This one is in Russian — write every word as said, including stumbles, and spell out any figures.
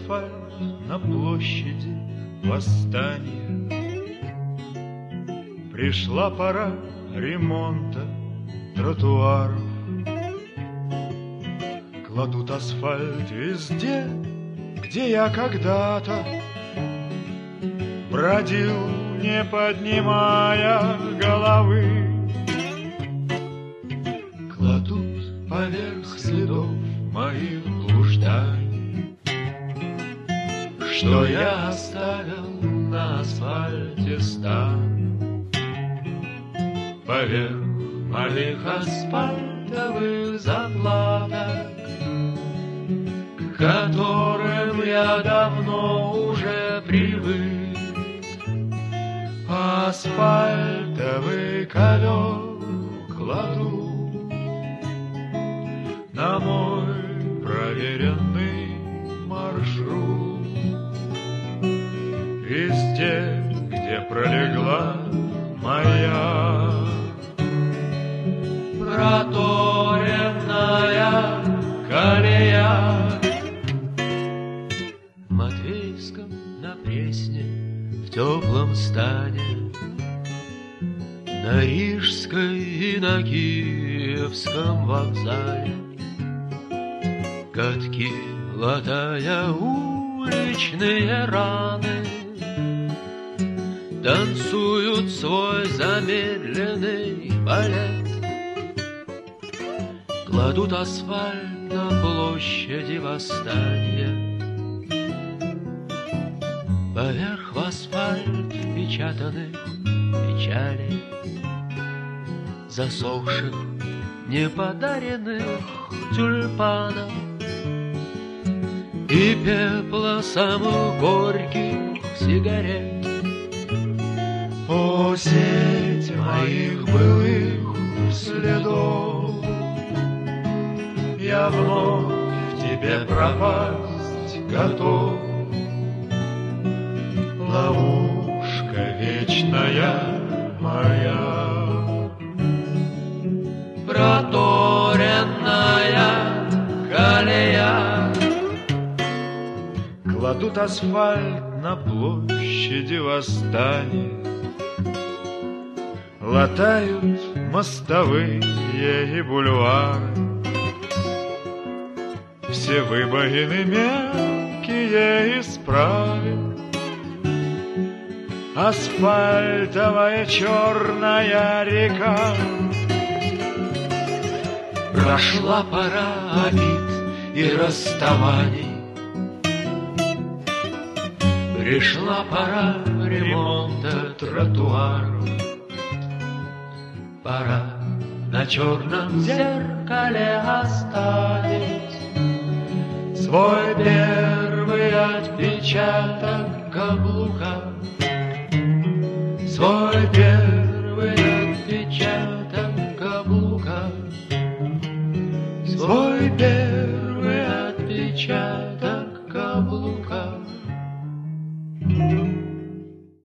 асфальт на площади восстания. Пришла пора ремонта тротуаров. Кладут асфальт везде, где я когда-то бродил, не поднимая головы. Кладут поверх следов моих блужданий, что я оставил на асфальте стан. Поверх моих асфальтовых заплаток, к которым я давно уже привык, асфальтовый ковер кладу на мой проверенный маршрут. Везде, где пролегла моя проторенная колея. В Матвеевском на Пресне, в теплом стане, на Рижской и на Киевском вокзале, катки латая уличные раны, танцуют свой замедленный балет. Кладут асфальт на площади восстания, поверх в асфальт печатанных печалей, засохших, неподаренных тюльпанов и пепла самых горьких сигарет. О, сеть моих былых следов, я вновь в тебе пропасть готов. Ловушка вечная моя, проторенная колея. Кладут асфальт на площади восстания, латают мостовые и бульвары, все выбоины мелкие исправят. Асфальтовая черная река. Прошла пора обид и расставаний, пришла пора ремонта тротуаров. Пора на черном зеркале оставить свой первый отпечаток каблука, свой первый